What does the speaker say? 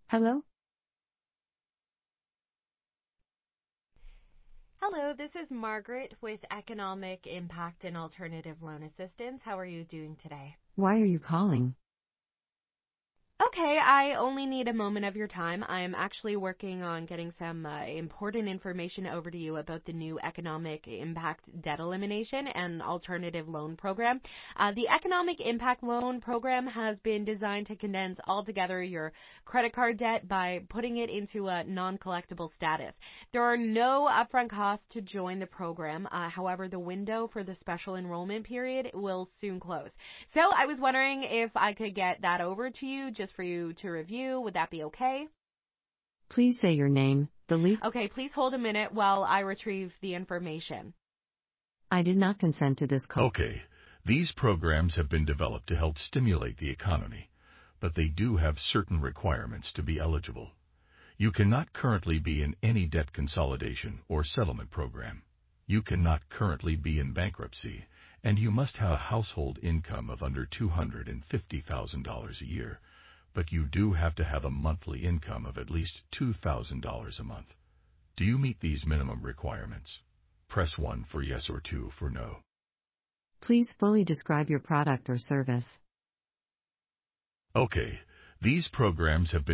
Hello? Hello, this is Margaret with Economic Impact and Alternative Loan Assistance. How are you doing today? Why are you calling? Okay, I only need a moment of your time. I'm actually working on getting some important information over to you about the new Economic Impact Debt Elimination and Alternative Loan Program. The Economic Impact Loan Program has been designed to condense altogether your credit card debt by putting it into a non-collectible status. There are no upfront costs to join the program. However, the window for the special enrollment period will soon close. So I was wondering if I could get that over to you just for you to review. Would that be okay? Please say your name, the lead. Okay, please hold a minute while I retrieve the information. I did not consent to this call. Okay, these programs have been developed to help stimulate the economy, but they do have certain requirements to be eligible. You cannot currently be in any debt consolidation or settlement program. You cannot currently be in bankruptcy, and you must have a household income of under $250,000 a year, but you do have to have a monthly income of at least $2,000 a month. Do you meet these minimum requirements? Press 1 for yes or 2 for no. Please fully describe your product or service. Okay, these programs have been